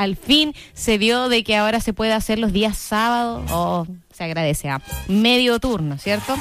al fin se dio de que ahora se puede hacer los días sábados. Se agradece a medio turno, ¿cierto?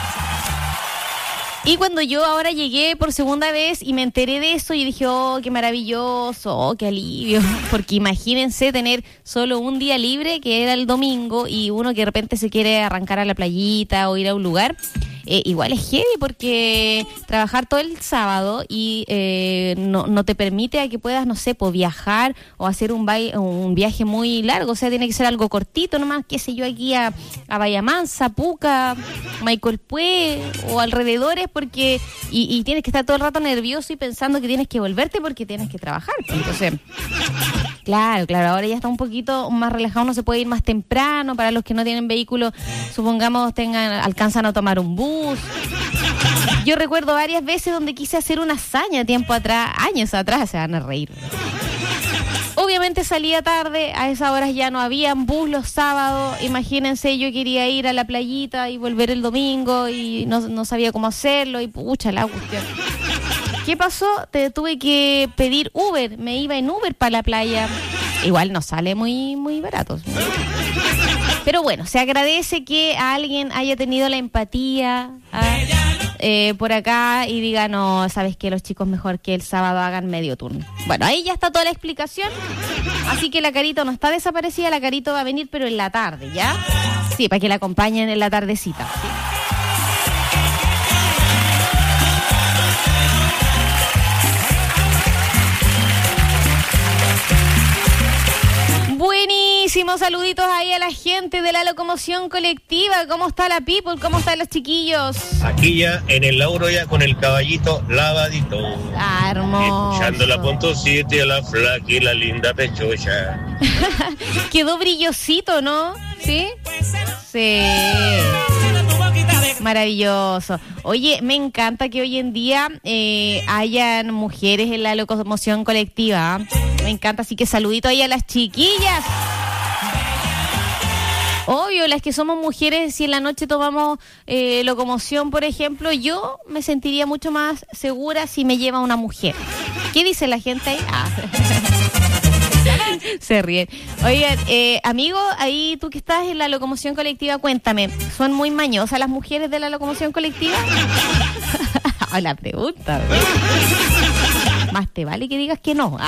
Y cuando yo ahora llegué por segunda vez y me enteré de eso, y dije, qué maravilloso, qué alivio. Porque imagínense tener solo un día libre, que era el domingo, y uno que de repente se quiere arrancar a la playita o ir a un lugar. Igual es heavy porque trabajar todo el sábado y no te permite a que puedas, no sé, viajar o hacer un viaje muy largo. O sea, tiene que ser algo cortito nomás, qué sé yo, aquí a Bayamansa, Puca, Michael Pue o alrededores, porque y tienes que estar todo el rato nervioso y pensando que tienes que volverte porque tienes que trabajar. Entonces, claro, ahora ya está un poquito más relajado, uno se puede ir más temprano. Para los que no tienen vehículo, supongamos alcanzan a tomar un bus. Yo recuerdo varias veces donde quise hacer una hazaña años atrás, se van a reír. Obviamente salía tarde, a esas horas ya no habían bus los sábados. Imagínense, yo quería ir a la playita y volver el domingo y no sabía cómo hacerlo y pucha la cuestión. ¿Qué pasó? Tuve que pedir Uber, me iba en Uber para la playa. Igual no sale muy, muy barato. Pero bueno, se agradece que alguien haya tenido la empatía por acá y diga, no, sabes que los chicos mejor que el sábado hagan medio turno. Bueno, ahí ya está toda la explicación. Así que la Carito no está desaparecida, la Carito va a venir, pero en la tarde, ¿ya? Sí, para que la acompañen en la tardecita. ¿Sí? Buenísimos saluditos ahí a la gente de la locomoción colectiva. ¿Cómo está la people? ¿Cómo están los chiquillos? Aquí ya en el Lauro, ya con el caballito lavadito. Hermoso. Escuchando la punto 7 a la flaca y la linda pechocha. Quedó brillosito, ¿no? ¿Sí? Sí. Maravilloso. Oye, me encanta que hoy en día hayan mujeres en la locomoción colectiva. Me encanta, así que saludito ahí a las chiquillas. Obvio, las que somos mujeres, si en la noche tomamos locomoción, por ejemplo, yo me sentiría mucho más segura si me lleva una mujer. ¿Qué dice la gente ahí? Se ríen. Oigan, amigo, ahí tú que estás en la locomoción colectiva, cuéntame, ¿son muy mañosas las mujeres de la locomoción colectiva? La pregunta. Más te vale que digas que no.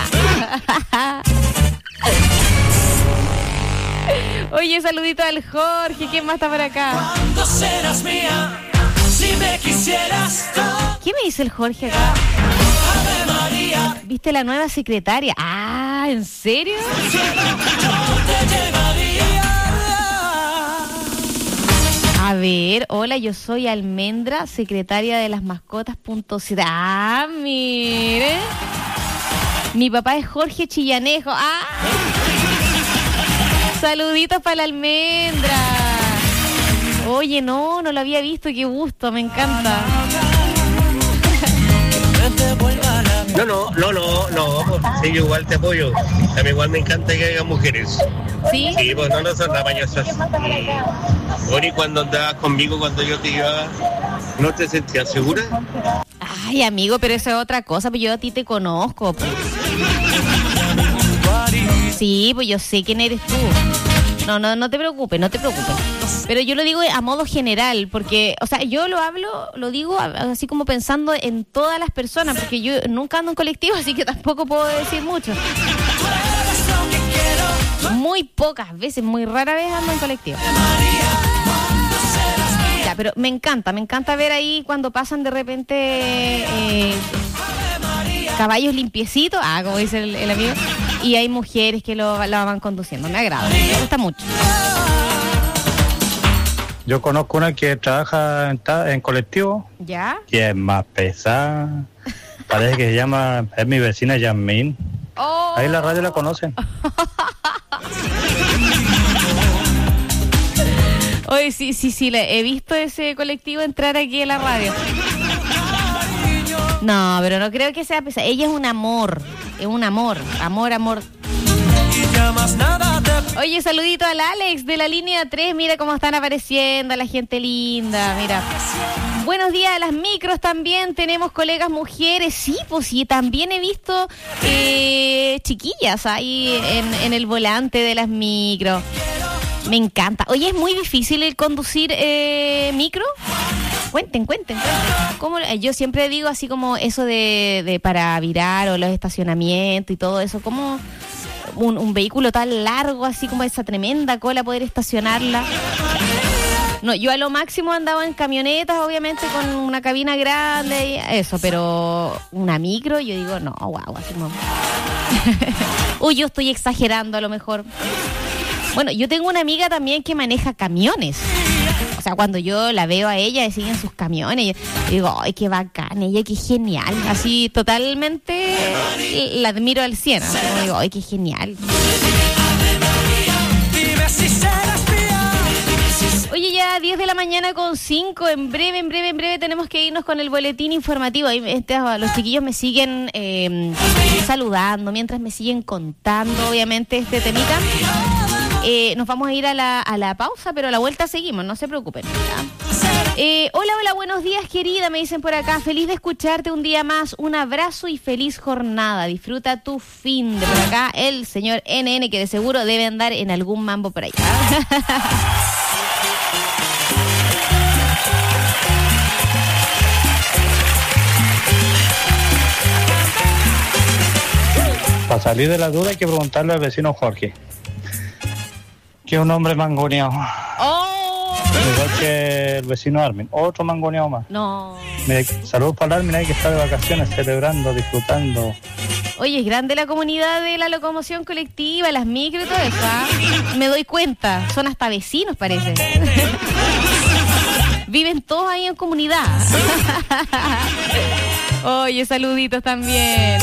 Oye, saludito al Jorge. ¿Quién más está por acá? ¿Cuándo serás mía? Si me quisieras tú. ¿Qué me dice el Jorge acá? Ave María. ¿Viste la nueva secretaria? ¿En serio? Yo te llevaría. A ver, hola, yo soy Almendra, secretaria de las mascotas.cd. Mire. Mi papá es Jorge Chillanejo. Saluditos para la Almendra. Oye, no lo había visto, qué gusto, me encanta. No, sí, yo igual te apoyo. A mí igual me encanta que haya mujeres. ¿Sí? Sí, pues no son las mañosas. Ori, cuando andabas conmigo, cuando yo te iba, ¿no te sentías segura? Ay, amigo, pero eso es otra cosa, pues yo a ti te conozco, pues. Sí, pues yo sé quién eres tú. No te preocupes. Pero yo lo digo a modo general, porque, o sea, yo lo digo así como pensando en todas las personas, porque yo nunca ando en colectivo, así que tampoco puedo decir mucho. Muy pocas veces, muy rara vez ando en colectivo. Ya, pero me encanta ver ahí cuando pasan de repente caballos limpiecitos, como dice el amigo, y hay mujeres que la van conduciendo. Me agrada, me gusta mucho. Yo conozco una que trabaja en colectivo. ¿Ya? Que es más pesada. Parece que se llama, es mi vecina Yasmín. Oh. Ahí en la radio la conocen. Oye, sí, he visto ese colectivo entrar aquí en la radio. No, pero no creo que sea pesada. Ella es un amor. Amor. Oye, saludito al Alex de la línea 3. Mira cómo están apareciendo la gente linda. Mira. Buenos días a las micros también. Tenemos colegas mujeres. Sí, pues sí, también he visto chiquillas ahí en el volante de las micros. Me encanta. Oye, ¿es muy difícil el conducir micro? Cuenten. ¿Cómo? Yo siempre digo así como eso de para virar o los estacionamientos y todo eso. ¿Cómo un vehículo tan largo, así como esa tremenda cola, poder estacionarla? No, yo a lo máximo andaba en camionetas, obviamente, con una cabina grande y eso, pero una micro, yo digo, no, guau, así como... Uy, yo estoy exagerando a lo mejor. Bueno, yo tengo una amiga también que maneja camiones. O sea, cuando yo la veo a ella, sigue en sus camiones, yo digo, ay, qué bacán, ella, qué genial. Así, totalmente la admiro al 100. Así como digo, ay, qué genial. Oye, ya 10 de la mañana con 5, en breve tenemos que irnos con el boletín informativo. Los chiquillos me siguen saludando, mientras me siguen contando, obviamente, este temita. Nos vamos a ir a la pausa, pero a la vuelta seguimos, no se preocupen. Hola, buenos días, querida, me dicen por acá. Feliz de escucharte un día más. Un abrazo y feliz jornada. Disfruta tu fin de por acá. El señor NN, que de seguro debe andar en algún mambo por allá. Para salir de la duda hay que preguntarle al vecino Jorge, que es un hombre mangoneado. ¡Oh! Igual que el vecino Armin, otro mangoneado más. No. Mira, saludos para el Armin ahí que está de vacaciones, celebrando, disfrutando. Oye, es grande la comunidad de la locomoción colectiva, las micro y todo eso, ¿ah? Me doy cuenta, son hasta vecinos, parece. Viven todos ahí en comunidad. Oye, saluditos también.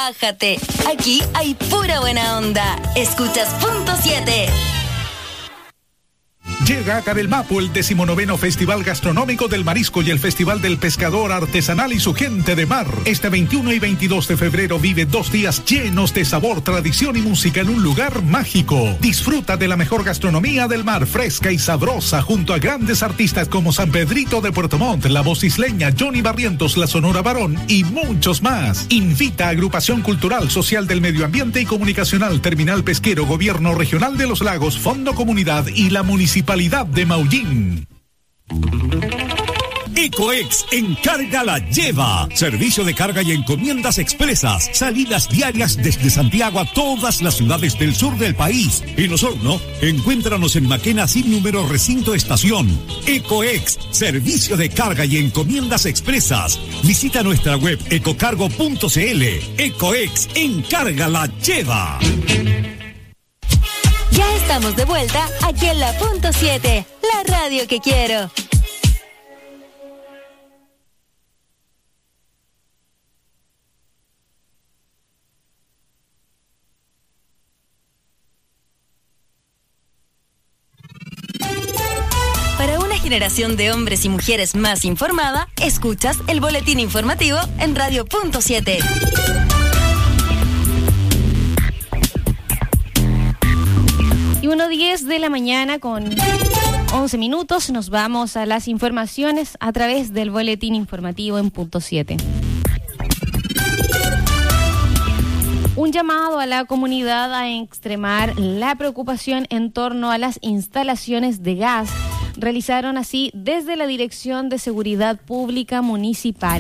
Relájate. Aquí hay pura buena onda. Escuchas Punto 7. Llega a Carelmapo el 19º Festival Gastronómico del Marisco y el Festival del Pescador Artesanal y su gente de mar. Este 21 y 22 de febrero vive 2 días llenos de sabor, tradición y música en un lugar mágico. Disfruta de la mejor gastronomía del mar, fresca y sabrosa, junto a grandes artistas como San Pedrito de Puerto Montt, La Voz Isleña, Johnny Barrientos, La Sonora Barón y muchos más. Invita a Agrupación Cultural, Social del Medio Ambiente y Comunicacional, Terminal Pesquero, Gobierno Regional de los Lagos, Fondo Comunidad y la Municipalidad de Maullín. Ecoex Encarga la lleva. Servicio de carga y encomiendas expresas. Salidas diarias desde Santiago a todas las ciudades del sur del país. En Osorno, encuéntranos en Maquena sin número recinto estación. Ecoex, servicio de carga y encomiendas expresas. Visita nuestra web ecocargo.cl. Ecoex Encarga la lleva. Ya estamos de vuelta aquí en la Punto 7, la radio que quiero. Para una generación de hombres y mujeres más informada, escuchas el boletín informativo en Radio Punto 7. Y 1:10 de la mañana con 11 minutos nos vamos a las informaciones a través del boletín informativo en Punto 7. Un llamado a la comunidad a extremar la preocupación en torno a las instalaciones de gas. Realizaron así desde la Dirección de Seguridad Pública Municipal.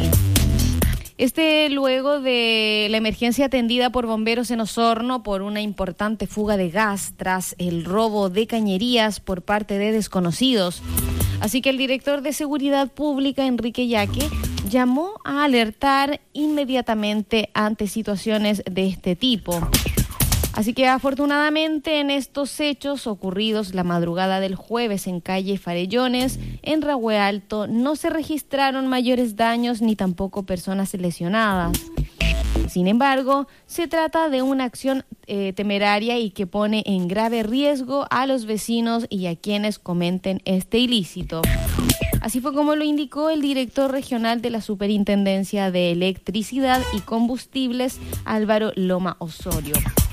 Luego de la emergencia atendida por bomberos en Osorno por una importante fuga de gas tras el robo de cañerías por parte de desconocidos. Así que el director de Seguridad Pública, Enrique Yaque, llamó a alertar inmediatamente ante situaciones de este tipo. Así que afortunadamente en estos hechos ocurridos la madrugada del jueves en calle Farellones, en Rahue Alto, no se registraron mayores daños ni tampoco personas lesionadas. Sin embargo, se trata de una acción temeraria y que pone en grave riesgo a los vecinos y a quienes cometen este ilícito. Así fue como lo indicó el director regional de la Superintendencia de Electricidad y Combustibles, Álvaro Loma Osorio.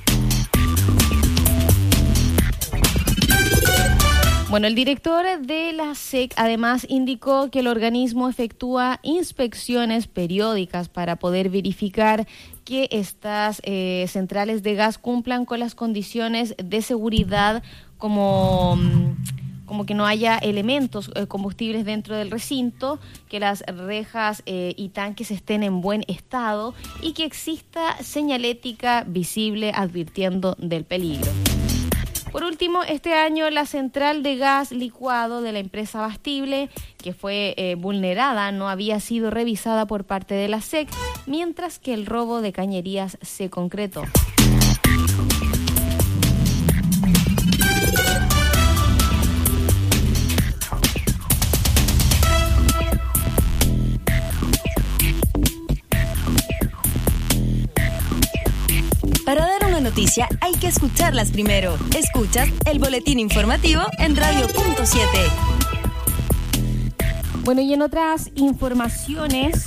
Bueno, el director de la SEC además indicó que el organismo efectúa inspecciones periódicas para poder verificar que estas centrales de gas cumplan con las condiciones de seguridad como que no haya elementos combustibles dentro del recinto, que las rejas y tanques estén en buen estado y que exista señalética visible advirtiendo del peligro. Por último, este año la central de gas licuado de la empresa Bastible, que fue vulnerada, no había sido revisada por parte de la SEC, mientras que el robo de cañerías se concretó. Para dar una noticia hay que escucharlas primero. Escuchas el boletín informativo en Radio Punto 7. Bueno, y en otras informaciones,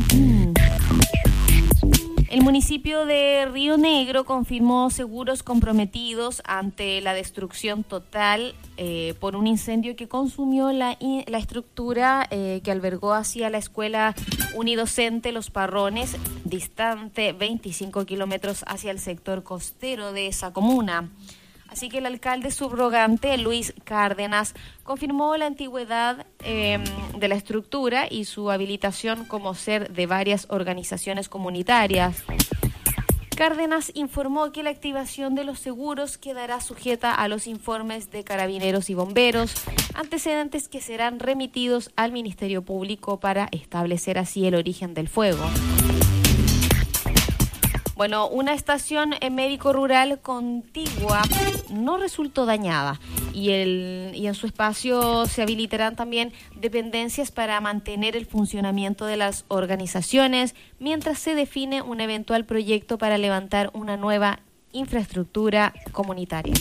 el municipio de Río Negro confirmó seguros comprometidos ante la destrucción total por un incendio que consumió la estructura que albergó hacia la escuela unidocente Los Parrones, distante 25 kilómetros hacia el sector costero de esa comuna. Así que el alcalde subrogante, Luis Cárdenas, confirmó la antigüedad de la estructura y su habilitación como ser de varias organizaciones comunitarias. Cárdenas informó que la activación de los seguros quedará sujeta a los informes de carabineros y bomberos, antecedentes que serán remitidos al Ministerio Público para establecer así el origen del fuego. Bueno, una estación médico-rural contigua no resultó dañada y en su espacio se habilitarán también dependencias para mantener el funcionamiento de las organizaciones mientras se define un eventual proyecto para levantar una nueva infraestructura comunitaria.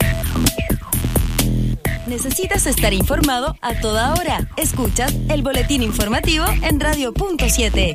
Necesitas estar informado a toda hora. Escuchas el boletín informativo en Radio Punto 7.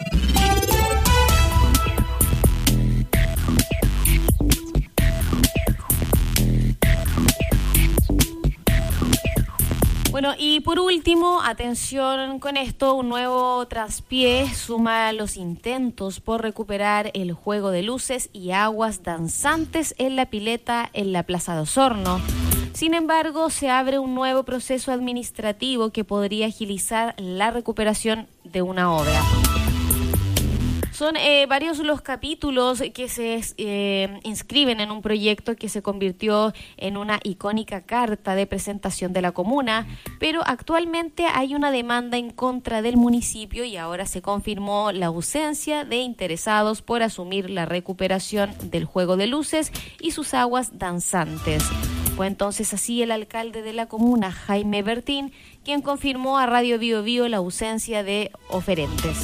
Bueno, y por último, atención con esto, un nuevo traspié suma los intentos por recuperar el juego de luces y aguas danzantes en la pileta en la Plaza de Osorno. Sin embargo, se abre un nuevo proceso administrativo que podría agilizar la recuperación de una obra. Son varios los capítulos que se inscriben en un proyecto que se convirtió en una icónica carta de presentación de la comuna, pero actualmente hay una demanda en contra del municipio y ahora se confirmó la ausencia de interesados por asumir la recuperación del juego de luces y sus aguas danzantes. Fue entonces así el alcalde de la comuna, Jaime Bertín, quien confirmó a Radio Bío Bío la ausencia de oferentes.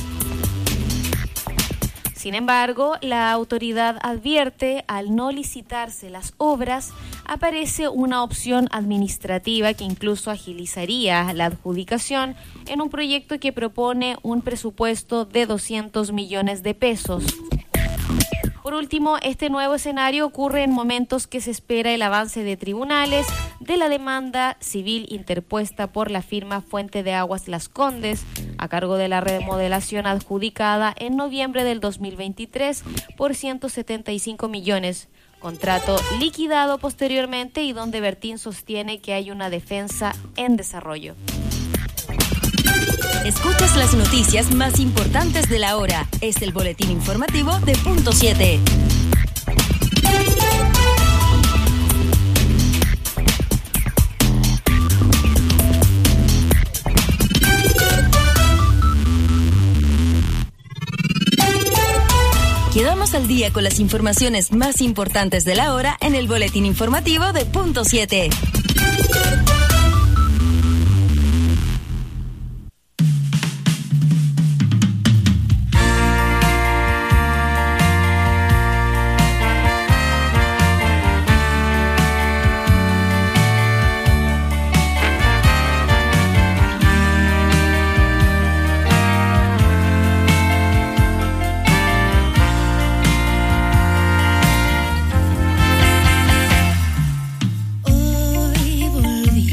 Sin embargo, la autoridad advierte, al no licitarse las obras, aparece una opción administrativa que incluso agilizaría la adjudicación en un proyecto que propone un presupuesto de 200 millones de pesos. Por último, este nuevo escenario ocurre en momentos que se espera el avance de tribunales de la demanda civil interpuesta por la firma Fuente de Aguas Las Condes, a cargo de la remodelación adjudicada en noviembre del 2023 por 175 millones, contrato liquidado posteriormente y donde Bertín sostiene que hay una defensa en desarrollo. Escuchas las noticias más importantes de la hora. Es el boletín informativo de Punto 7. Quedamos al día con las informaciones más importantes de la hora en el boletín informativo de Punto 7. Hoy volví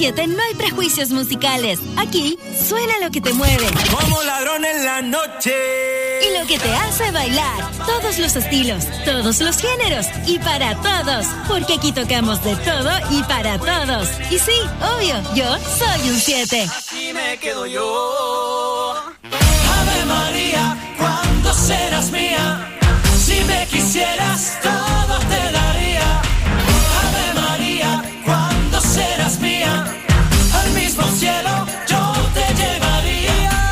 7 no hay prejuicios musicales. Aquí suena lo que te mueve. Como ladrón en la noche. Y lo que te hace bailar. Todos los estilos, todos los géneros y para todos. Porque aquí tocamos de todo y para todos. Y sí, obvio, yo soy un 7. Así me quedo yo. Ave María, ¿cuándo serás mía? Si me quisieras, todo te daría. Ave María, ¿cuándo serás mía? Al mismo cielo yo te llevaría.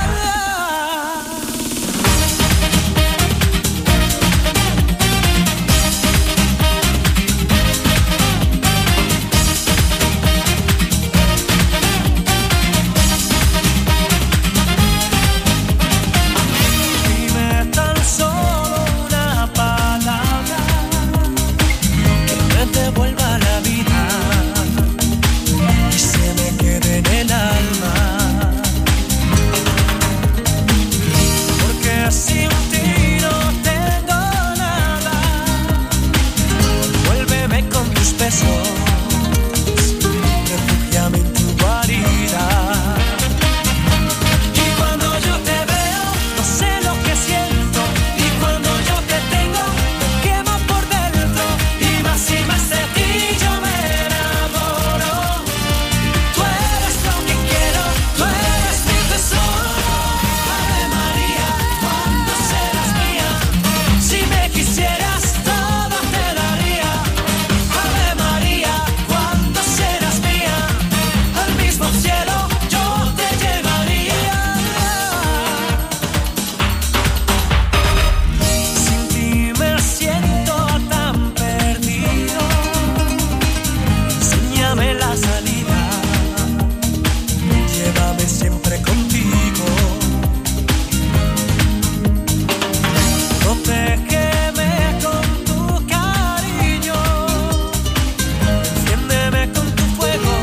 Dime tan solo una palabra que me devuelva la vida y se me quede en el alma. Porque sin ti no tengo nada. Vuélveme con tus besos, refúgiame en tu guarida. Y cuando yo te veo, no sé lo que siento. Y cuando yo te tengo, me quemo por dentro. Y más de ti yo me enamoro. Tú eres lo que quiero, tú eres mi tesoro. Ave María, ¿cuándo serás mía? Si me quisieras, todo te daría. Ave María, ¿cuándo serás mía? Al mismo cielo yo te llevaría. Sin ti me siento tan perdido. Enséñame la salida. Llévame siempre contigo. Protégeme con tu cariño. Enciéndeme con tu fuego.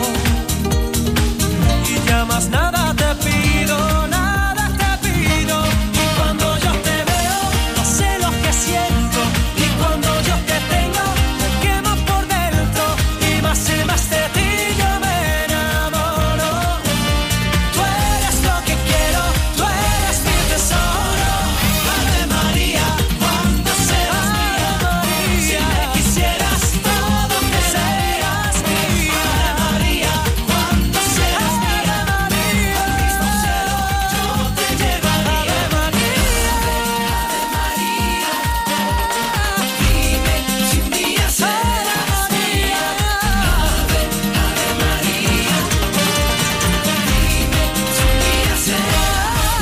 Y ya más nada te pido, nada te pido. Y cuando yo te veo, no sé lo que siento. Y cuando yo te tengo, me quemo por dentro. Y más de ti yo me enamoro. Tú eres lo que quiero, tú eres mi tesoro. Ave María, ¿cuándo serás mía? Si me quisieras, todo te serías mía. Ave María, ¿cuándo serás mía? Al mismo cielo yo te llevaría. Ave María, dime si un día serás mía. Ave María, dime si un día serás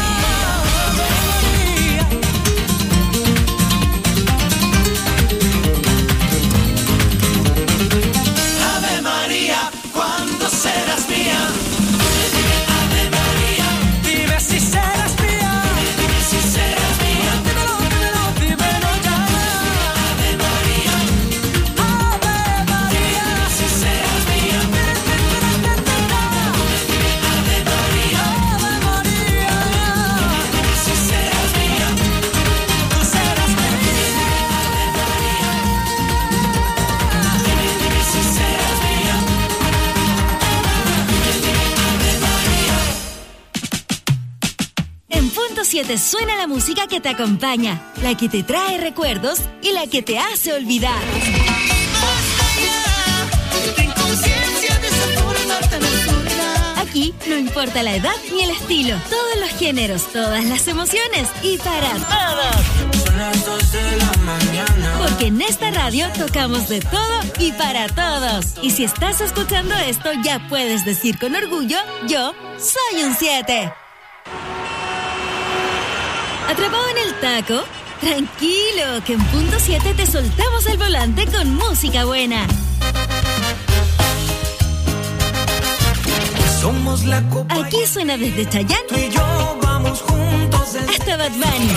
mía. Ave María, ¿cuándo serás mía? Ave María, dime si serás mía. Dime si serás mía. Dímelo ya. Ave María, si serás mía. Ave María, dime si serás mía. Tú serás mía. Dime si serás mía. En punto 7 suena la música que te acompaña, la que te trae recuerdos y la que te hace olvidar. Aquí no importa la edad ni el estilo, todos los géneros, todas las emociones y para todos. Son las 2 de la mañana. Porque en esta radio tocamos de todo y para todos. Y si estás escuchando esto, ya puedes decir con orgullo, yo soy un 7. ¿Atrapado en el taco? Tranquilo, que en punto 7 te soltamos el volante con música buena. Somos la copa. Aquí suena desde Tú Chayanne y yo vamos juntos. hasta Bad Bunny,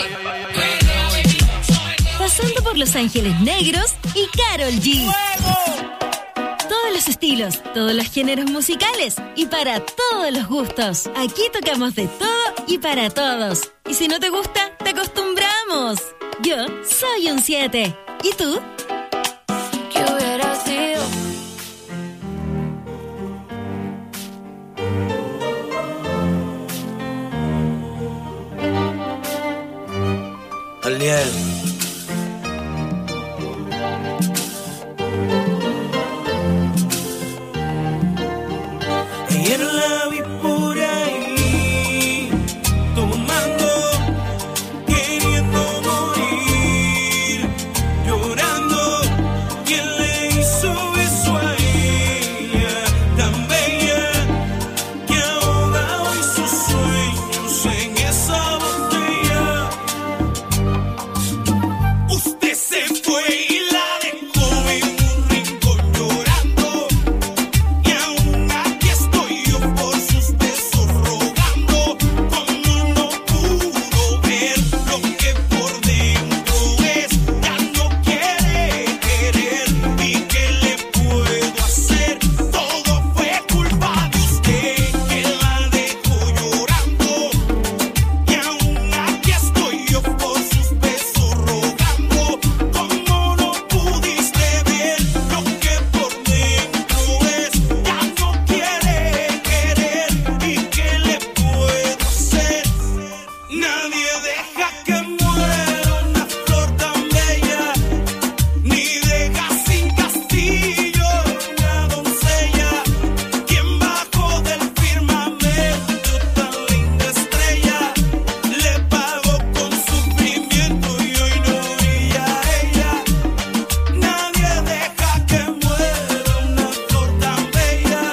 pasando por Los Ángeles Negros y Karol G. Todos los estilos, todos los géneros musicales y para todos los gustos. Aquí tocamos de todo y para todos. Y si no te gusta, te acostumbramos. Yo soy un 7. ¿Y tú? ¿Qué hubiera sido Gabriel. Ayer la vi por ahí, tomando, queriendo morir, llorando. ¿Quién le hizo eso a ella, tan bella, que ahoga hoy sus sueños en esa botella? Usted se fue y la dejó en un rincón llorando, y aún aquí estoy yo por sus besos rogando. Como no pudo ver lo que por dentro es, ya no quiere querer. ¿Y qué le puedo hacer? Todo fue culpa de usted, que la dejó llorando, y aún aquí estoy yo por sus besos rogando. Como no pudiste ver lo que por dentro es, ya no quiere querer. ¿Y qué le puedo hacer? Nadie deja que muera una flor tan bella, ni deja sin castillo una doncella. Quien bajó del firmamento tan linda estrella, le pagó con sufrimiento y hoy no brilla ella. Nadie deja que muera una flor tan bella,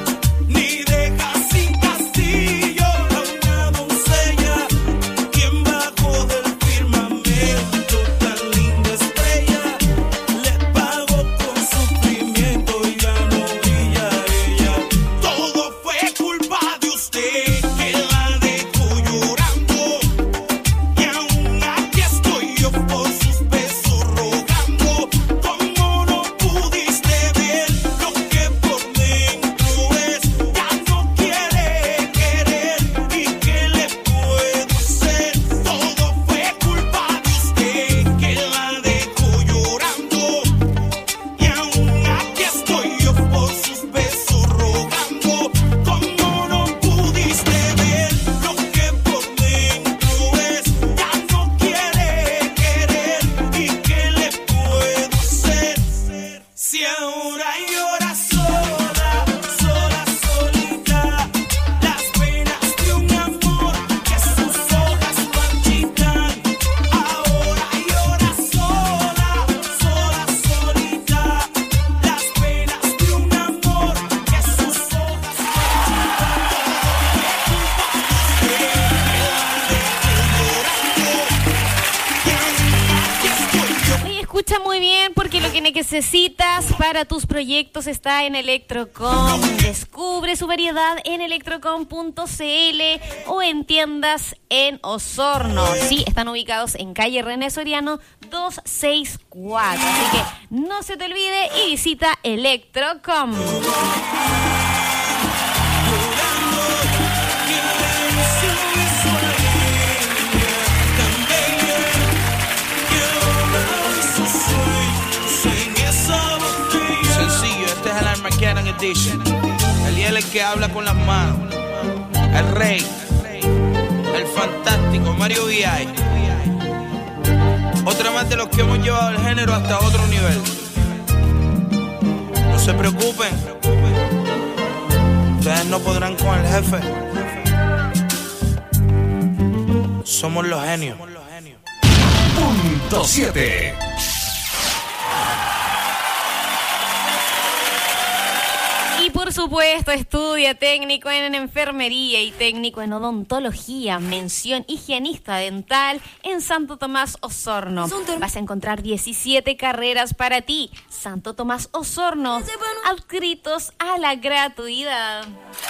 ni deja sin castillo una doncella. Quien bajó del firmamento tan linda estrella, le pagó con sufrimiento y ya no brilla ella. Todo fue culpa de usted, que la dejó llorando, y aún aquí estoy yo por sus besos rogando. Como no pudiste ver lo que por dentro es, ya no quiere querer. ¿Y qué le puedo hacer? Todo fue culpa de usted, que la dejó llorando, y aún aquí estoy yo por sus besos rogando. Como no pudiste ver lo que por dentro es, ya no quiere querer. ¿Y qué le puedo hacer? Si ahora llora sola, sola, solita, las penas de un amor que sus hojas marchitan. Ahora llora sola, sola, solita, las penas de un amor que sus hojas Oye, escucha muy bien porque lo que necesitas para tus proyectos está en Electrocom. Descubre su variedad en electrocom.cl o en tiendas en Osorno. Sí, están ubicados en calle René Soriano 264. Así que no se te olvide y visita Electrocom. Sencillo, este es el Armageddon Edition. El que habla con las manos, el rey, el fantástico Mario V.I. Otra más de los que hemos llevado el género hasta otro nivel. No se preocupen, ustedes no podrán con el jefe. Somos los genios. Punto 7. Y por supuesto, estudia técnico en enfermería y técnico en odontología, mención higienista dental en Santo Tomás Osorno. Vas a encontrar 17 carreras para ti. Santo Tomás Osorno, adscritos a la gratuidad.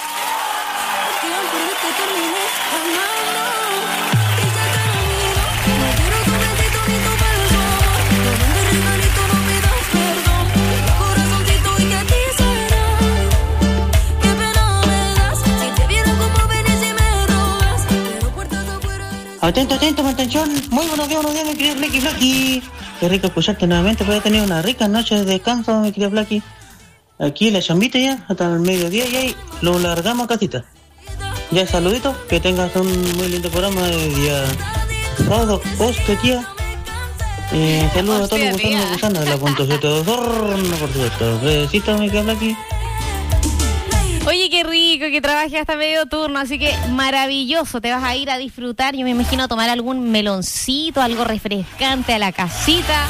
Atento, atento, atención. Muy buenos días, mi querido Blacky Blacky. Qué rico escucharte nuevamente, pues he tenido una rica noche de descanso, mi querido Blacky. Aquí la chambita ya, hasta el mediodía y ahí lo largamos a casita. Ya saludito, que tengas un muy lindo programa de día sábado, hostia, Saludos a todos los Hostia, gusanos gusanos de la punto 7 de Osorno, por supuesto. Besito, mi que habla aquí. Oye, qué rico que trabajes hasta medio turno, así que maravilloso, te vas a ir a disfrutar, yo me imagino a tomar algún meloncito, algo refrescante a la casita.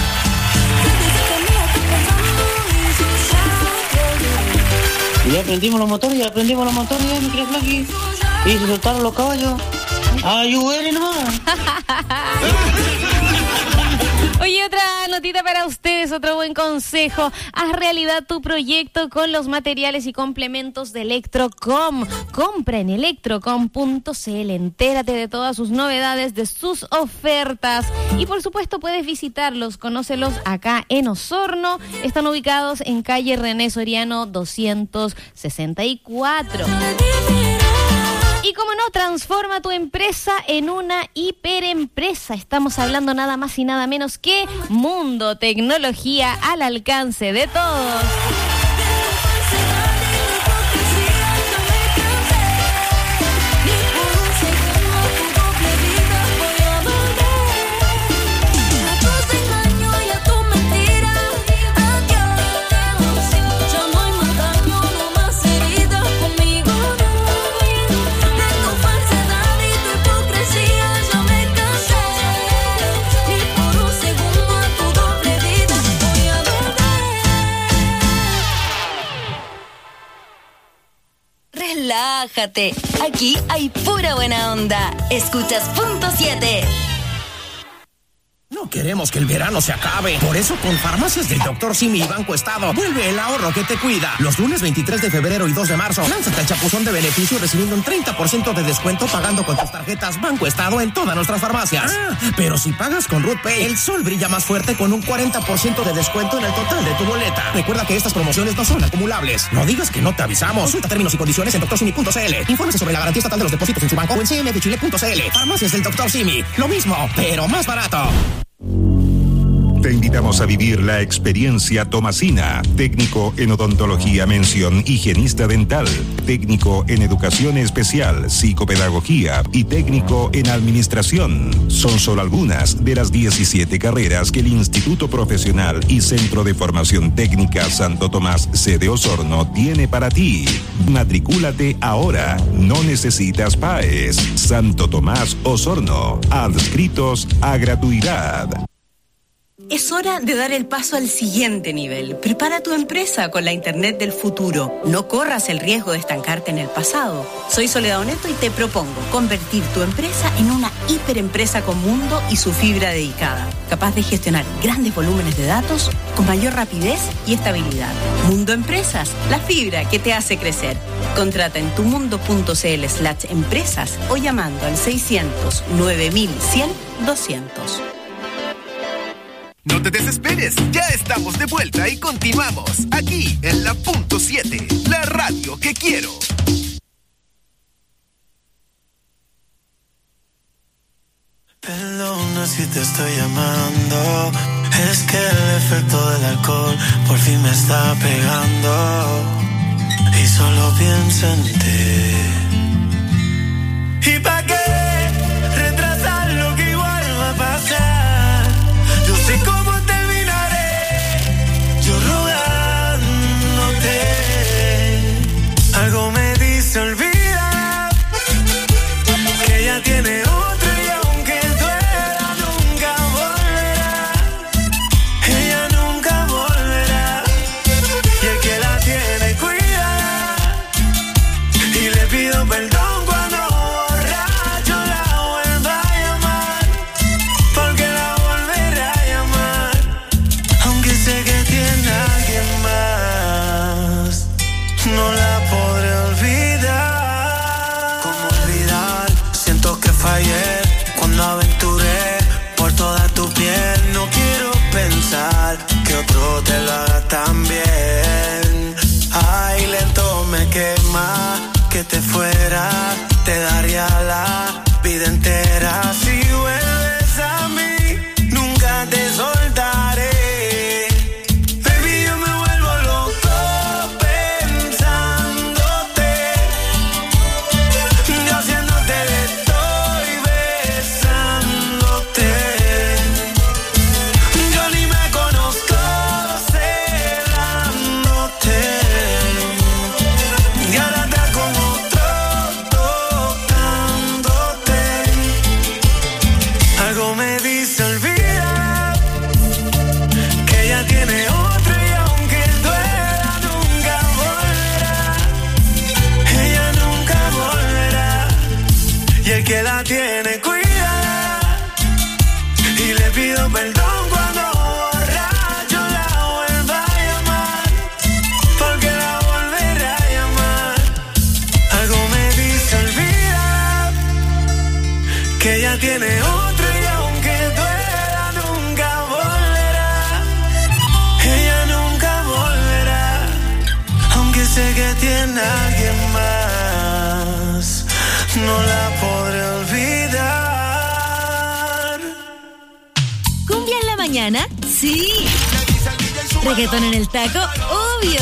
Ya aprendimos los motores, mi querida Flaky. Y se soltaron los caballos. ¡Ayúdale nomás! Oye, otra notita para ustedes, otro buen consejo. Haz realidad tu proyecto con los materiales y complementos de Electrocom. Compra en electrocom.cl. Entérate de todas sus novedades, de sus ofertas. Y por supuesto puedes visitarlos, conócelos acá en Osorno. Están ubicados en calle René Soriano 264. Y como no, transforma tu empresa en una hiperempresa. Estamos hablando nada más y nada menos que Mundo Tecnología al alcance de todos. Relájate, aquí hay pura buena onda. Escuchas Punto 7. No queremos que el verano se acabe. Por eso con Farmacias del Dr. Simi y Banco Estado vuelve el ahorro que te cuida. Los lunes 23 de febrero y 2 de marzo, lánzate al chapuzón de beneficio recibiendo un 30% de descuento pagando con tus tarjetas Banco Estado en todas nuestras farmacias. Pero si pagas con Root Pay, el sol brilla más fuerte con un 40% de descuento en el total de tu boleta. Recuerda que estas promociones no son acumulables. No digas que no te avisamos. Consulta términos y condiciones en drsimi.cl. Infórmese sobre la garantía estatal de los depósitos en su banco o en cmfchile.cl. Farmacias del Dr. Simi. Lo mismo, pero más barato. Te invitamos a vivir la experiencia Tomasina, técnico en odontología mención higienista dental, técnico en educación especial, psicopedagogía y técnico en administración. Son solo algunas de las 17 carreras que el Instituto Profesional y Centro de Formación Técnica Santo Tomás sede Osorno tiene para ti. Matricúlate ahora, no necesitas PAES. Santo Tomás Osorno, adscritos a gratuidad. Es hora de dar el paso al siguiente nivel. Prepara tu empresa con la Internet del futuro. No corras el riesgo de estancarte en el pasado. Soy Soledad Oneto y te propongo convertir tu empresa en una hiperempresa con mundo y su fibra dedicada, capaz de gestionar grandes volúmenes de datos con mayor rapidez y estabilidad. Mundo Empresas, la fibra que te hace crecer. Contrata en tumundo.cl/empresas o llamando al 600 9100 200. No te desesperes, ya estamos de vuelta y continuamos aquí en la Punto 7, la radio que quiero. Perdona si te estoy llamando, es que el efecto del alcohol por fin me está pegando y solo pienso en ti. ¿Y pa' qué retrasar lo que igual va a pasar? Yo sé cómo terminaré, yo rogándote. Algo me dice olvida que ella tiene otro y aunque duela nunca volverá. Ella nunca volverá y el que la tiene cuida. Y le pido perdón cuando borracho la vuelva a llamar, porque la volverá a llamar, aunque sé que tiene a alguien más. No la podré olvidar. ¿Cómo olvidar? Siento que fallé cuando aventuré por toda tu piel. No quiero pensar que otro te lo haga tan bien. Ay, lento me quema que te fuera. Te daría la vida entera. Si vuelves a mí, nunca te soltaré. Baby, yo me vuelvo loco pensándote. Yo haciéndote le estoy besándote. el que la tiene, cuídala. Y le pido perdón cuando borracho la vuelva a llamar, porque la volveré a llamar. Algo me dice olvida que ella tiene otro y aunque duela nunca volverá. Ella nunca volverá, aunque sé que tiene a alguien más, no la podré olvidar. ¿Cumbia en la mañana? Sí. ¿Reggaetón en el taco? Obvio.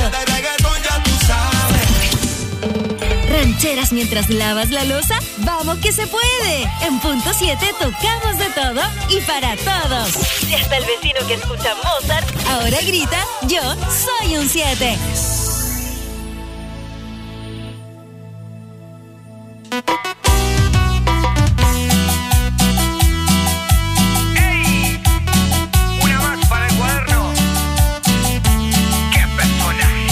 ¿Rancheras mientras lavas la loza? ¡Vamos que se puede! En punto 7 tocamos de todo y para todos. Y hasta el vecino que escucha Mozart ahora grita, yo soy un 7. Una más para el cuaderno. ¡Qué personaje!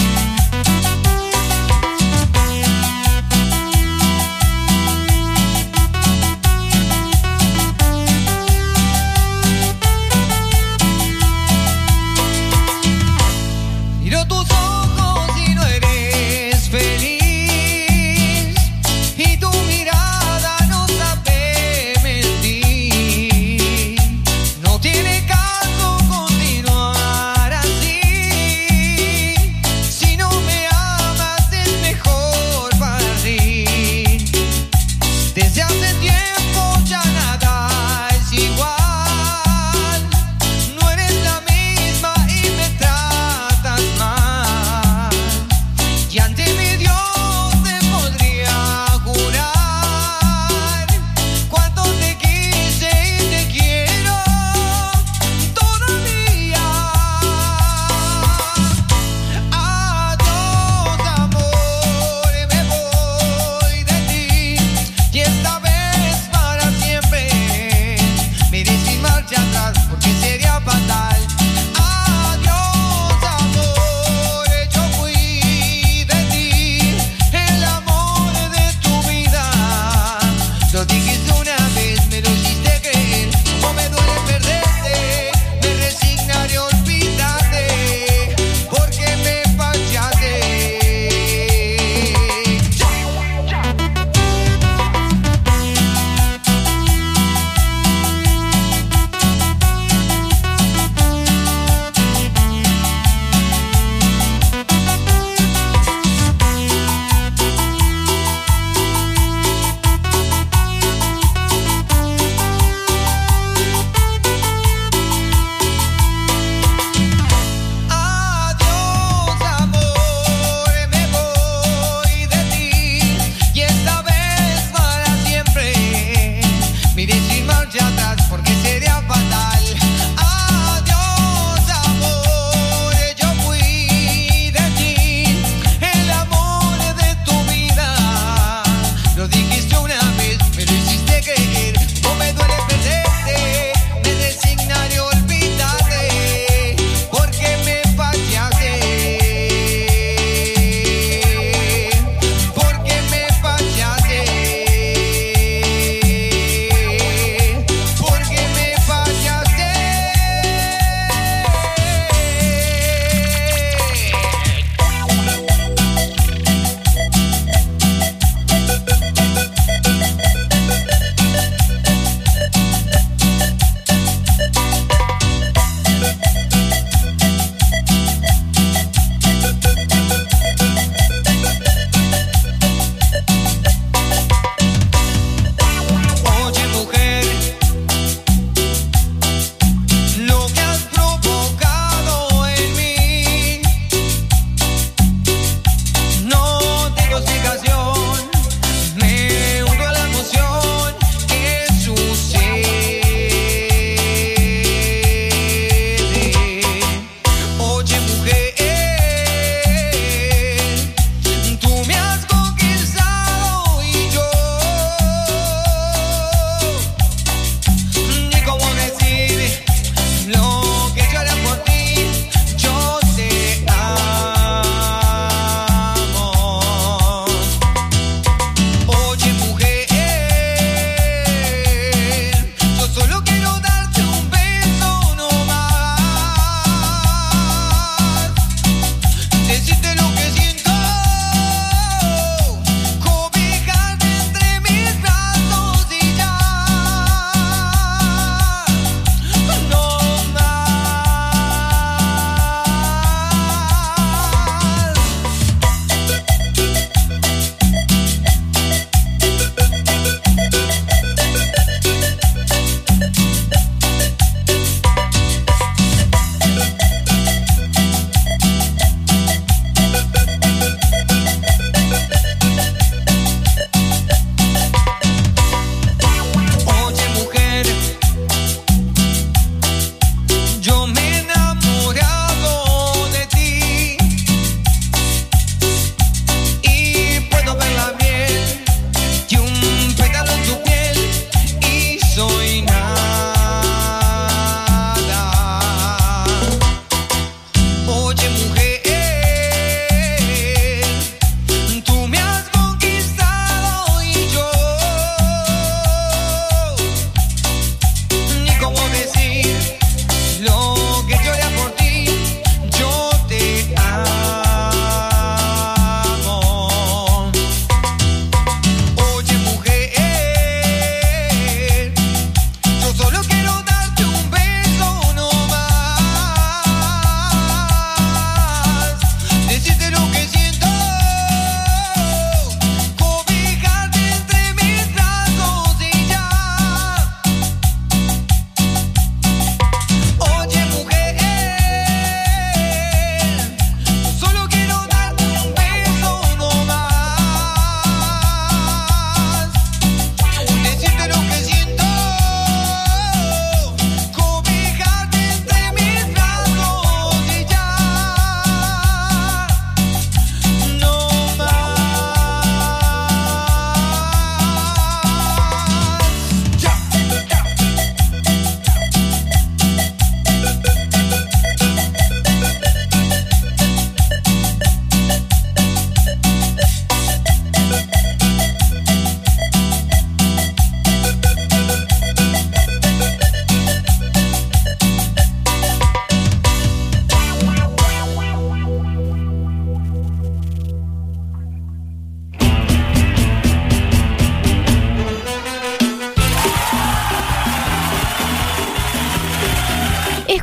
Miro tus ojos y no eres feliz, y tu mirada no sabe mentir. No tiene caso continuar así. Si no me amas es mejor partir. Desde hace tiempo ya nada es igual. No eres la misma y me tratas mal. Y ante mi Dios te podría jurar cuánto te quise y te quiero todavía. Adiós, amor, me voy de ti. Y esta vez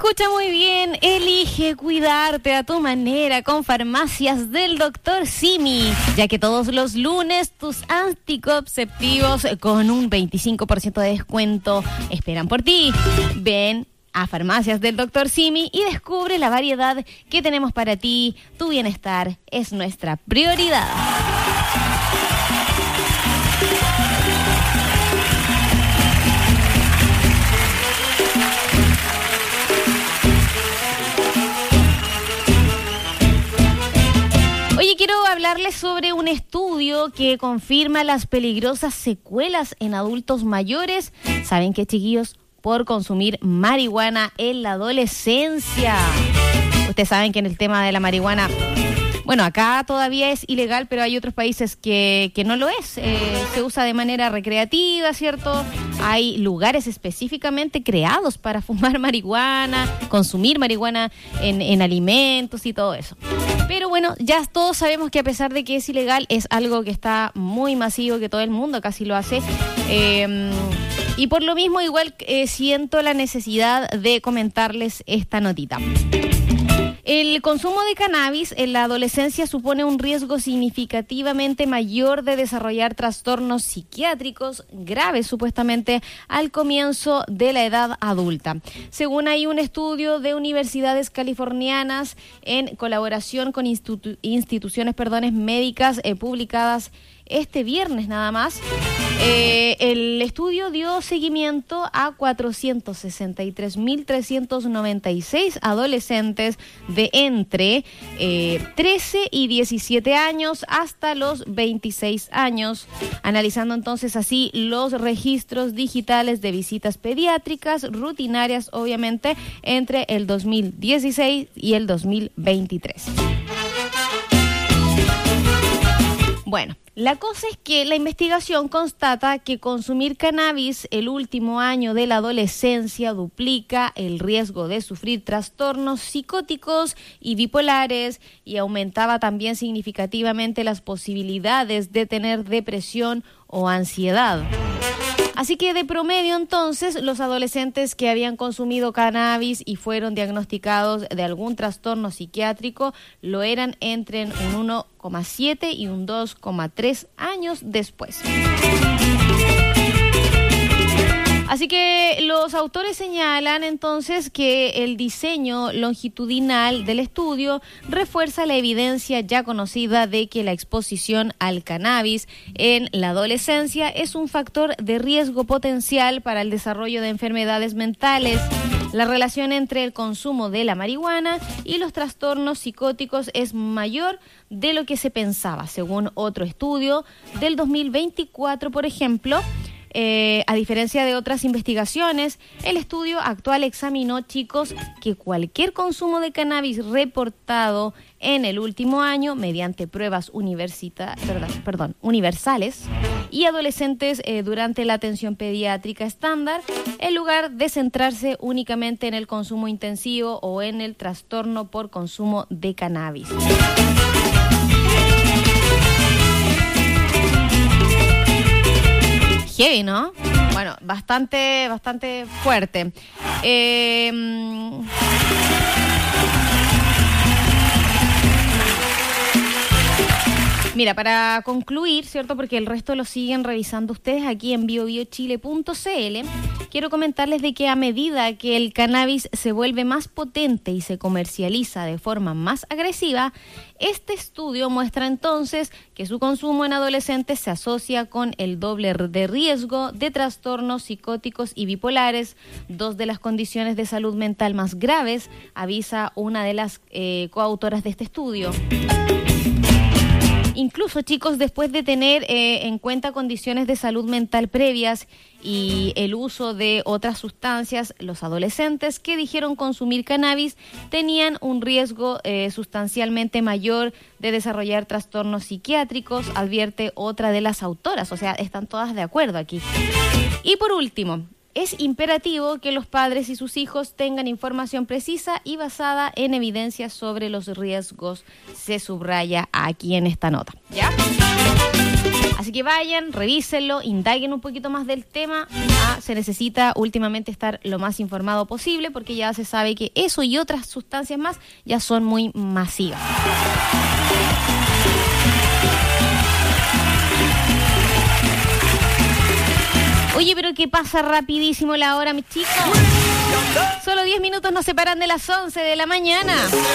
Escucha muy bien, elige cuidarte a tu manera con Farmacias del Dr. Simi, ya que todos los lunes tus anticonceptivos con un 25% de descuento esperan por ti. Ven a Farmacias del Dr. Simi y descubre la variedad que tenemos para ti. Tu bienestar es nuestra prioridad. Oye, quiero hablarles sobre un estudio que confirma las peligrosas secuelas en adultos mayores. ¿Saben qué, chiquillos? Por consumir marihuana en la adolescencia. Ustedes saben que en el tema de la marihuana, bueno, acá todavía es ilegal, pero hay otros países que no lo es. Se usa de manera recreativa, ¿cierto? Hay lugares específicamente creados para fumar marihuana, consumir marihuana en alimentos y todo eso. Pero bueno, ya todos sabemos que a pesar de que es ilegal, es algo que está muy masivo, que todo el mundo casi lo hace. Y por lo mismo, igual siento la necesidad de comentarles esta notita. El consumo de cannabis en la adolescencia supone un riesgo significativamente mayor de desarrollar trastornos psiquiátricos graves, supuestamente, al comienzo de la edad adulta. Según hay un estudio de universidades californianas en colaboración con instituciones médicas publicadas este viernes nada más, el estudio dio seguimiento a 463.396 adolescentes de entre 13 y 17 años hasta los 26 años, analizando entonces así los registros digitales de visitas pediátricas rutinarias, obviamente, entre el 2016 y el 2023. Bueno, la cosa es que la investigación constata que consumir cannabis el último año de la adolescencia duplica el riesgo de sufrir trastornos psicóticos y bipolares y aumentaba también significativamente las posibilidades de tener depresión o ansiedad. Así que de promedio, entonces, los adolescentes que habían consumido cannabis y fueron diagnosticados de algún trastorno psiquiátrico lo eran entre un 1,7 y un 2,3 años después. Así que los autores señalan entonces que el diseño longitudinal del estudio refuerza la evidencia ya conocida de que la exposición al cannabis en la adolescencia es un factor de riesgo potencial para el desarrollo de enfermedades mentales. La relación entre el consumo de la marihuana y los trastornos psicóticos es mayor de lo que se pensaba, según otro estudio del 2024, por ejemplo. A diferencia de otras investigaciones, el estudio actual examinó, chicos, que cualquier consumo de cannabis reportado en el último año mediante pruebas universales y adolescentes durante la atención pediátrica estándar, en lugar de centrarse únicamente en el consumo intensivo o en el trastorno por consumo de cannabis. Heavy, ¿no? Bueno, bastante fuerte. Mira, para concluir, ¿cierto? Porque el resto lo siguen revisando ustedes aquí en biobiochile.cl, quiero comentarles de que a medida que el cannabis se vuelve más potente y se comercializa de forma más agresiva, este estudio muestra entonces que su consumo en adolescentes se asocia con el doble de riesgo de trastornos psicóticos y bipolares, dos de las condiciones de salud mental más graves, avisa una de las coautoras de este estudio. Incluso, chicos, después de tener en cuenta condiciones de salud mental previas y el uso de otras sustancias, los adolescentes que dijeron consumir cannabis tenían un riesgo sustancialmente mayor de desarrollar trastornos psiquiátricos, advierte otra de las autoras. O sea, están todas de acuerdo aquí. Y por último, es imperativo que los padres y sus hijos tengan información precisa y basada en evidencias sobre los riesgos, se subraya aquí en esta nota. ¿Ya? Así que vayan, revísenlo, indaguen un poquito más del tema. Se necesita últimamente estar lo más informado posible porque ya se sabe que eso y otras sustancias más ya son muy masivas. Oye, pero ¿qué pasa rapidísimo la hora, mis chicos? Solo 10 minutos nos separan de las 11 de la mañana.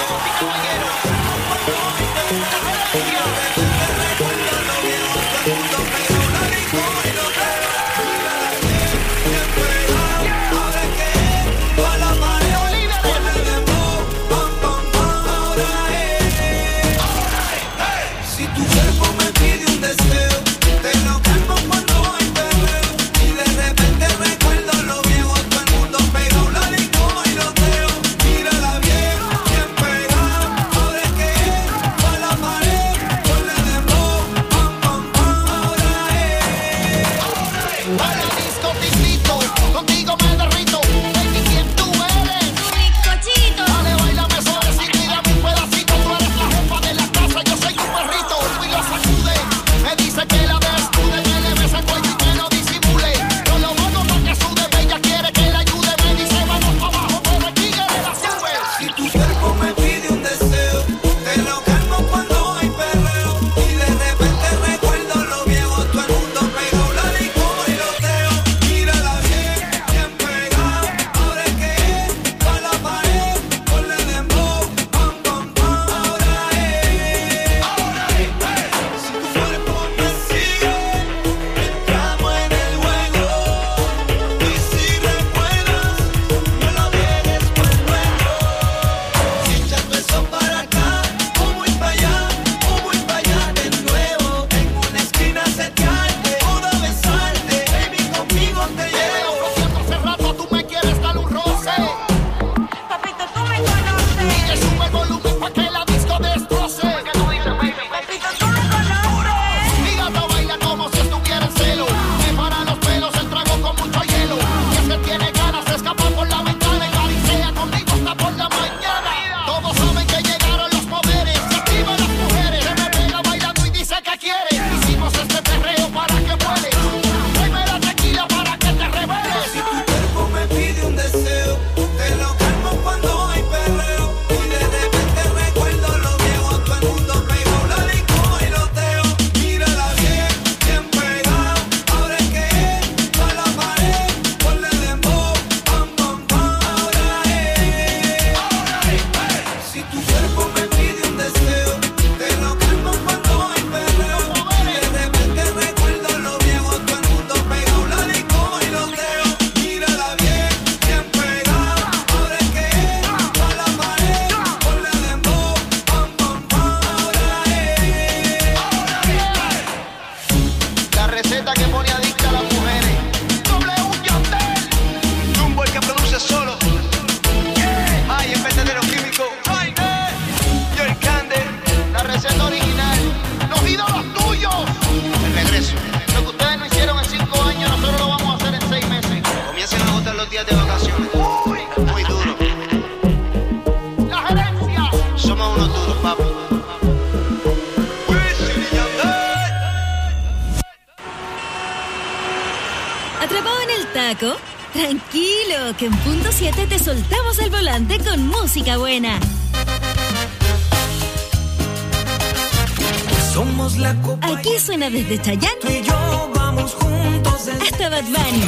Tranquilo, que en punto 7 te soltamos el volante con música buena. Somos la copa. Aquí suena desde Chayanne Tú y yo vamos juntos hasta Bad Bunny.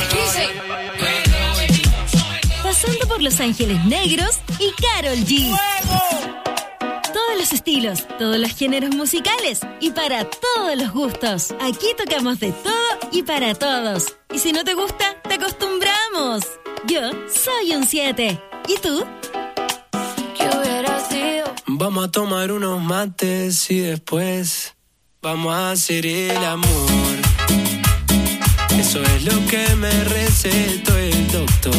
Pasando por Los Ángeles Negros y Karol G. Todos los estilos, todos los géneros musicales y para todos los gustos. Aquí tocamos de todo y para todos. Y si no te gusta, te acostumbramos. Yo soy un 7. ¿Y tú? ¿Qué hubiera sido? Vamos a tomar unos mates y después vamos a hacer el amor. Eso es lo que me recetó el doctor.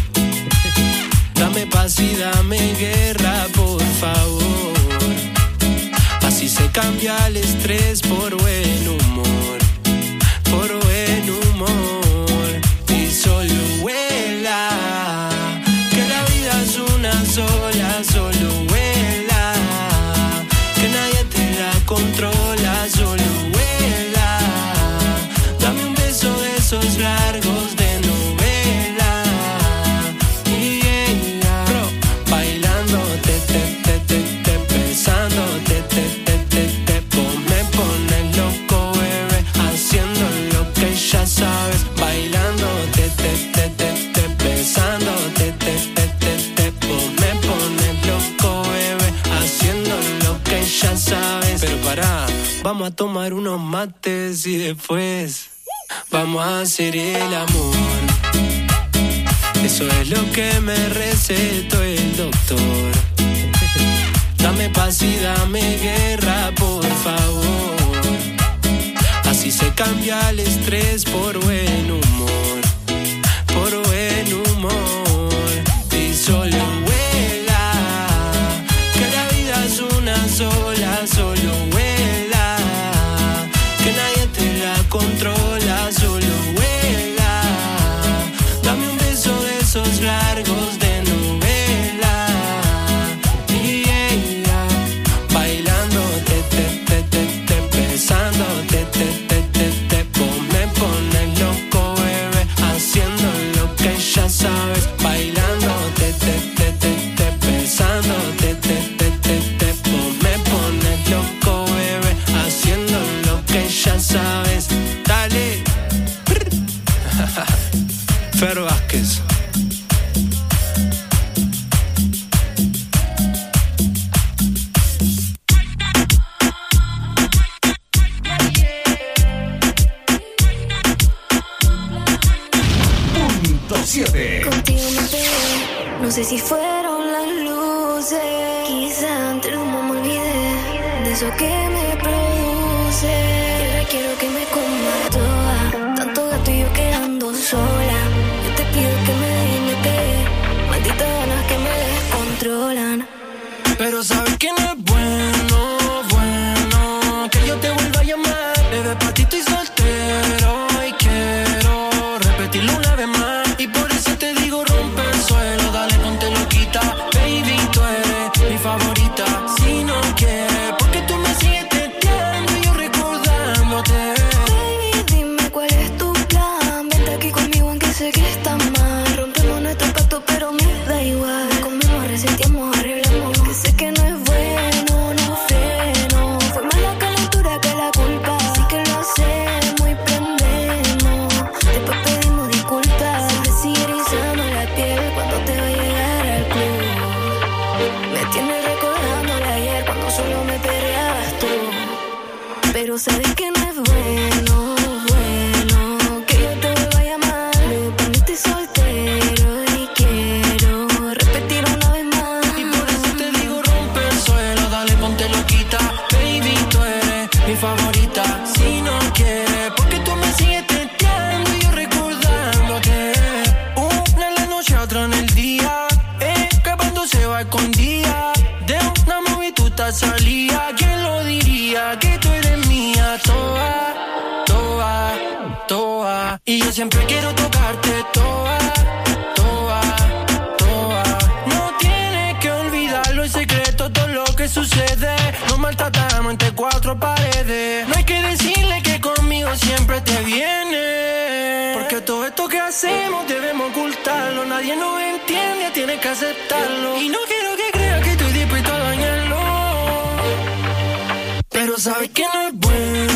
Dame paz y dame guerra, por favor. Así se cambia el estrés por buen humor. Por buen humor. Y solo vuela, que la vida es una sola. Solo vuela, que nadie te la controla. Solo vuela, largos de novela. Bailándote, besándote, me pones loco, bebé, haciendo lo que ya sabes. Bailándote, besándote, me pones loco, bebé, haciendo lo que ya sabes. Pero pará, vamos a tomar unos mates y después vamos a hacer el amor. Eso es lo que me recetó el doctor. Dame paz y dame guerra, por favor. Así se cambia el estrés por buen humor. Por buen humor. Y solo vuela, que la vida es una sola. Solo vuela, que nadie te la controla. Solo vuela, dame un beso de esos largos de novela. Bailándote, besándote, me pones loco, bebé, haciendo lo que ya sabes. Bailándote, besándote, me pones loco, bebé, haciendo lo que ya sabes. Dale. Fer Vázquez. Contigo me pegué, no sé si fueron las luces. Quizá entre el humo me olvidé de eso que me produce. Y ahora quiero que me comas toda, tanto gato y yo quedando sola. Yo te pido que me dejes, me pegué, malditas ganas que me descontrolan. Pero sabes que no es bueno que yo te vuelva a llamar. Bebé, pa' ti estoy soltero y quiero repetirlo una vez más. Y por eso te digo rompe el suelo, dale ponte loquita. Baby, tú eres mi favorita. Si no quieres, porque tú me sigues teteando y yo recordándote. Baby, dime cuál es tu plan. Vente aquí conmigo aunque sé que está mal. Rompemos nuestro pacto pero me da igual. Comemos, reseteamos, arreglamos. Que sé que no es bueno, no freno. Fue más la calentura que la culpa. Así que lo hacemos y prendemos. Después pedimos disculpas. Se te sigue erizando la piel cuando te va a llegar al club. Me tienes recordando de ayer cuando solo me perreabas tú. Pero sabes que no es bueno que yo te vuelva a llamar. Luego para mí estoy soltero y quiero repetir una vez más. Y por eso te digo rompe el suelo, dale ponte loquita. Baby, tú eres mi favorita. Si no quieres, porque tú me sigues teteando y yo recordándote. Una en la noche, otra en el día, escapando se va escondida. De una movie tú te salía. ¿Quién lo diría? Que tú eres mía, toda. Y yo siempre quiero tocarte toda. No tienes que olvidarlo, el secreto, todo lo que sucede. Nos maltratamos entre cuatro paredes. No hay que decirle que conmigo siempre te viene. Porque todo esto que hacemos debemos ocultarlo. Nadie nos entiende, tienes que aceptarlo. Y no quiero que creas que estoy dispuesto a dañarlo. Pero sabes que no es bueno